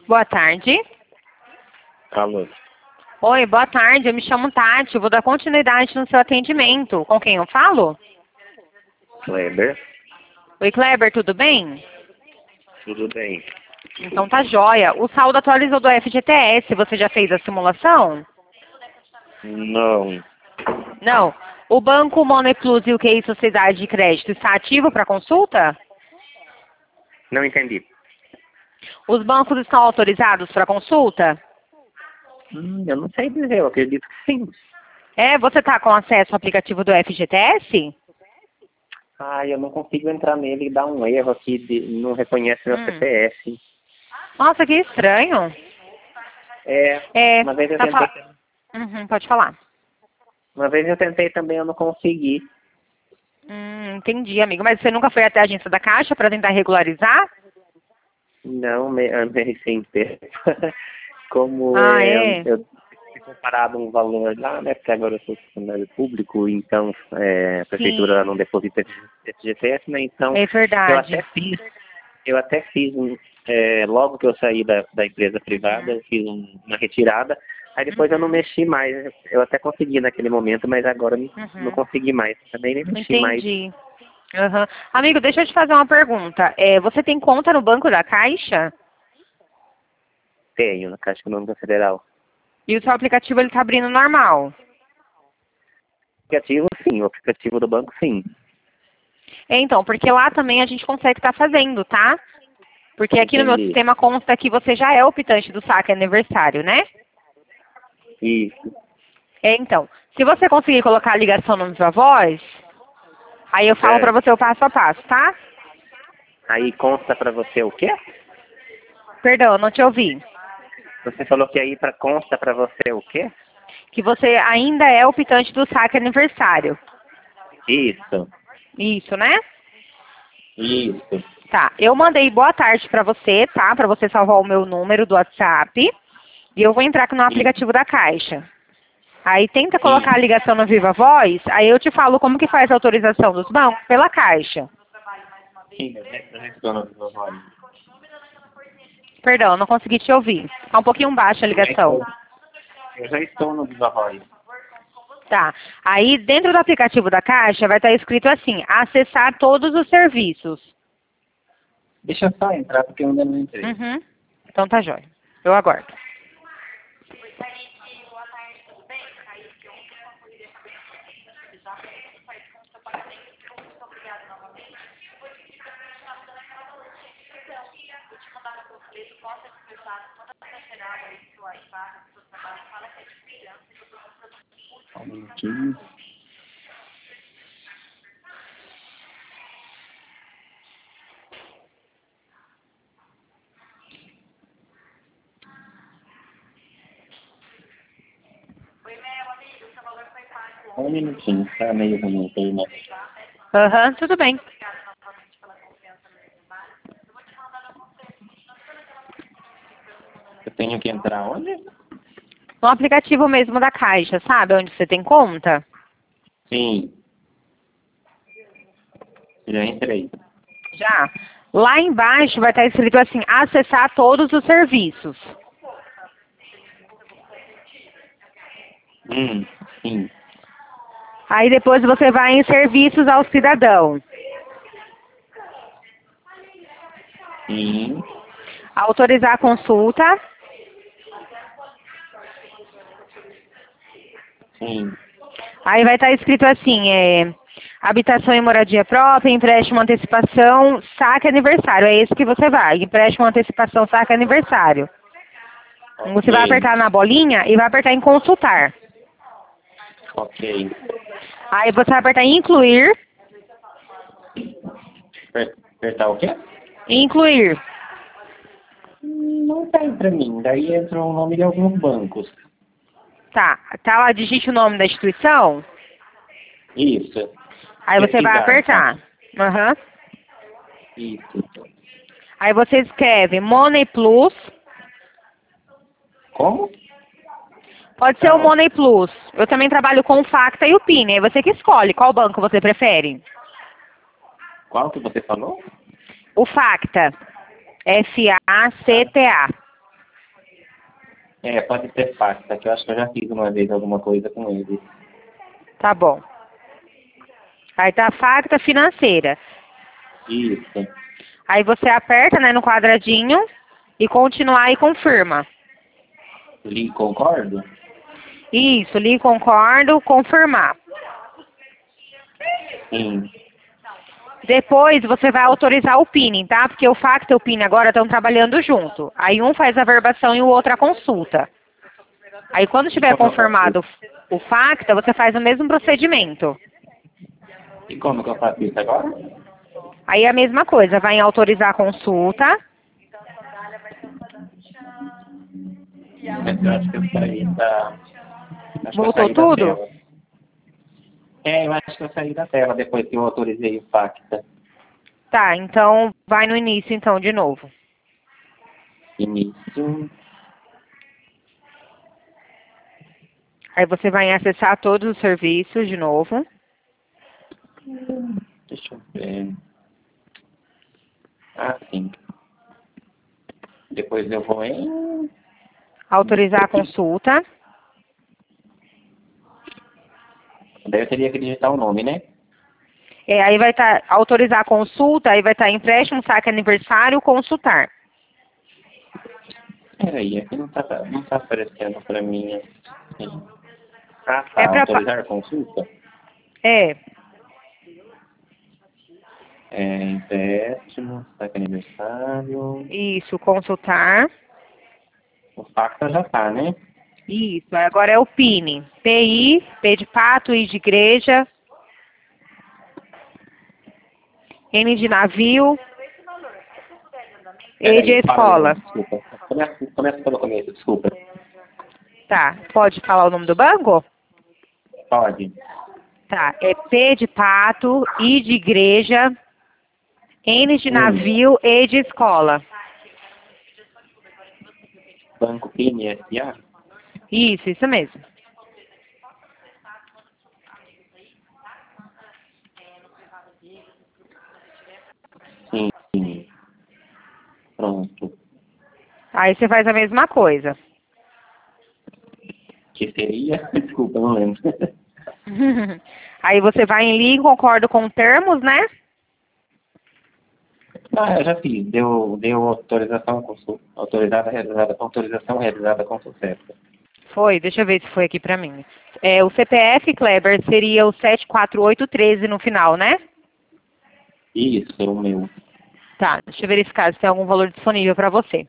Boa tarde. Alô. Oi, boa tarde. Eu me chamo Tati. Eu vou dar continuidade no seu atendimento. Com quem eu falo? Kleber. Oi, Kleber, tudo bem? Tudo bem? Então tá jóia. O saldo atualizou do FGTS. Você já fez a simulação? Não. Não. O Banco Money Plus e o QI Sociedade de Crédito está ativo para consulta? Não entendi. Os bancos estão autorizados para consulta? Eu não sei dizer, eu acredito que sim. Você está com acesso ao aplicativo do FGTS? Eu não consigo entrar nele e dá um erro aqui, não reconhece meu CPF. Nossa, que estranho. Uma vez eu tá tentei. Pode falar. Uma vez eu tentei também, eu não consegui. Entendi, amigo. Mas você nunca foi até a agência da Caixa para tentar regularizar? Não, andei sem tempo. Como eu tinha comparado um valor lá, né? Porque agora eu sou funcionário público, então a prefeitura não deposita FGTS, né? Então é verdade. eu até fiz logo que eu saí da empresa privada, eu fiz uma retirada. Aí depois eu não mexi mais. Eu até consegui naquele momento, mas agora não consegui mais. Também nem mexi mais. Entendi. Amigo, deixa eu te fazer uma pergunta. Você tem conta no Banco da Caixa? Tenho, na Caixa Econômica Federal. E o seu aplicativo ele tá abrindo normal? Aplicativo, sim. O aplicativo do banco, sim. Então, porque lá também a gente consegue estar fazendo, tá? Porque aqui no meu sistema consta que você já é optante do saque aniversário, né? Isso. Então, se você conseguir colocar a ligação no Viva Voz, aí eu falo pra você o passo a passo, tá? Aí consta pra você o quê? Perdão, eu não te ouvi. Você falou que aí consta pra você o quê? Que você ainda é optante do saque aniversário. Isso. Isso, né? Isso. Tá, eu mandei boa tarde pra você, tá? Pra você salvar o meu número do WhatsApp. E eu vou entrar aqui no aplicativo da Caixa. Aí tenta colocar a ligação no Viva Voz, aí eu te falo como que faz a autorização dos bancos pela Caixa. Sim, eu já estou no Viva Voz. Perdão, não consegui te ouvir. Tá um pouquinho baixa a ligação. Eu já estou no Viva Voz. Tá. Aí dentro do aplicativo da Caixa vai estar escrito assim, acessar todos os serviços. Deixa eu só entrar porque eu ainda não entrei. Então tá jóia. Eu aguardo. Só um minutinho. Um minutinho, tá meio ruim a internet. Tudo bem. Eu tenho que entrar onde? No aplicativo mesmo da Caixa, sabe? Onde você tem conta? Sim. Já entrei. Já. Lá embaixo vai estar escrito assim, acessar todos os serviços. Sim. Aí depois você vai em serviços ao cidadão. Sim. Autorizar a consulta. Sim. Aí vai estar escrito assim, habitação e moradia própria, empréstimo, antecipação, saque aniversário. É esse que você vai, empréstimo, antecipação, saque aniversário. Você vai apertar na bolinha e vai apertar em consultar. Ok. Aí você vai apertar em incluir. Apertar o quê? Incluir. Não tem pra mim. Daí entra o nome de alguns bancos. Tá lá, digite o nome da instituição. Isso. Aí você vai apertar. Isso. Aí você escreve Money Plus. Como? Pode ser o Money Plus. Eu também trabalho com o Facta e o PIN. É você que escolhe qual banco você prefere. Qual que você falou? O Facta. FACTA. Pode ser FACTA, que eu acho que eu já fiz uma vez alguma coisa com ele. Tá bom. Aí tá a FACTA financeira. Isso. Aí você aperta, né, no quadradinho e continuar e confirma. Li, concordo? Isso, li concordo, confirmar. Sim. Depois você vai autorizar o PIN, tá? Porque o FACTA e o PIN agora estão trabalhando junto. Aí um faz a verbação e o outro a consulta. Aí quando tiver Como eu faço confirmado isso? o FACTA, você faz o mesmo procedimento. E como que eu faço isso agora? Aí a mesma coisa, vai em autorizar a consulta. Mas eu acho que eu saí da... Acho que eu Voltou saí da tudo? tela. Eu acho que eu saí da tela depois que eu autorizei o FACTA. Tá, então vai no início então de novo. Início. Aí você vai em acessar todos os serviços de novo. Deixa eu ver. Ah, sim. Depois eu vou em... Autorizar a consulta. Daí eu teria que digitar o nome, né? Aí vai estar autorizar a consulta, aí vai estar empréstimo, saque aniversário, consultar. Peraí, aqui não tá aparecendo pra mim. Assim. Ah, É tá. pra... Autorizar a consulta? É, Empréstimo, saque aniversário. isso, consultar. O FACTA já tá, né? Isso, agora é o PIN. PI, P de pato, I de igreja, N de navio, E de Peraí, fala de novo, escola. desculpa. Começa pelo começo, desculpa. Tá, pode falar o nome do banco? Pode. Tá, é P de pato, I de igreja, N de Hum. navio, E de escola. Banco PNSA? Isso mesmo. Sim. Pronto. Aí você faz a mesma coisa. Que seria? Desculpa, não lembro. Aí você vai em li, concordo com termos, né? Eu já fiz. Deu autorização, autorização realizada com sucesso. Foi, deixa eu ver se foi aqui pra mim. O CPF, Kleber, seria o 74813 no final, né? Isso, é o meu. Tá, deixa eu verificar se tem algum valor disponível pra você.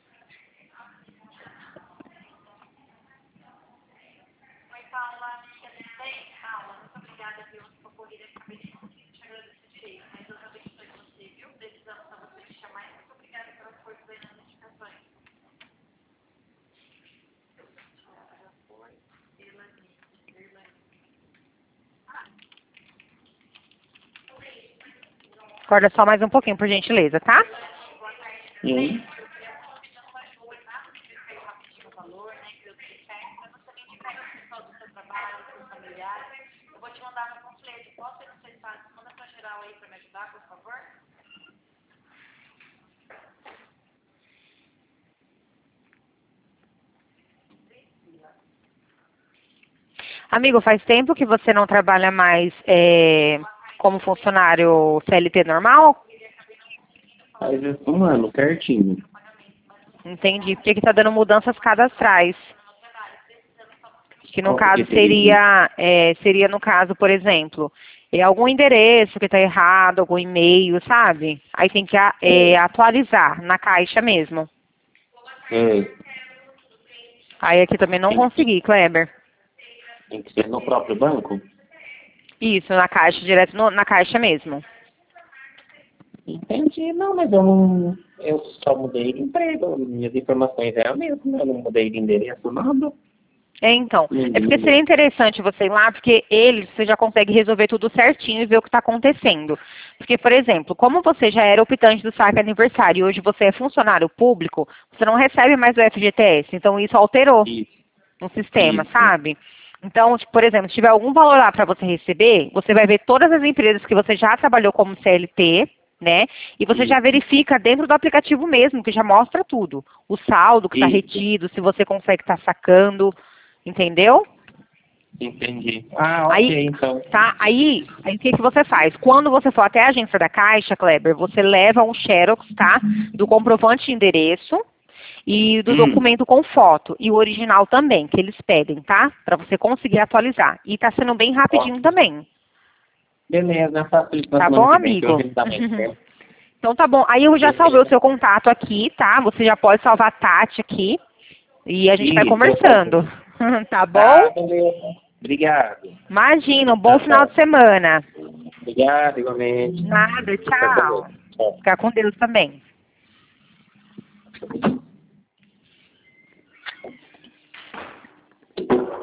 Acorda só mais um pouquinho, por gentileza, tá? Sim. Amigo, faz tempo que você não trabalha mais como funcionário CLT normal? Faz um ano, certinho. Entendi, porque que tá dando mudanças cadastrais. Que no Como caso que seria? seria no caso, por exemplo, algum endereço que está errado, algum e-mail, sabe? Aí tem que atualizar na caixa mesmo. É, Aí aqui também não tem, consegui, Kleber. tem que ser no próprio banco? Isso, na caixa, direto na caixa mesmo. Entendi, não, mas eu não. Eu só mudei de emprego. Minhas informações é a mesma, eu não mudei de endereço, nada. Então, é porque Entendi. seria interessante você ir lá, porque você já consegue resolver tudo certinho e ver o que está acontecendo. Porque, por exemplo, como você já era optante do saque aniversário e hoje você é funcionário público, você não recebe mais o FGTS, então isso alterou Isso, no sistema, isso. sabe? Então, por exemplo, se tiver algum valor lá para você receber, você vai ver todas as empresas que você já trabalhou como CLT, né? E você já verifica dentro do aplicativo mesmo, que já mostra tudo. O saldo que está retido, se você consegue estar sacando, entendeu? Entendi. Ok, então. Tá, aí o que você faz? Quando você for até a agência da Caixa, Kleber, você leva um xerox, tá? Do comprovante de endereço e do documento com foto. E o original também, que eles pedem, tá? Para você conseguir atualizar. E tá sendo bem rapidinho também. Beleza, facilita. Tá bom, amigo? Então tá bom. Aí eu já salvei o seu contato aqui, tá? Você já pode salvar a Tati aqui. E a gente vai conversando. Tá bom? Beleza. Obrigado. Imagina, um bom final de semana. Obrigado, igualmente. Nada, tchau. Ficar com Deus também.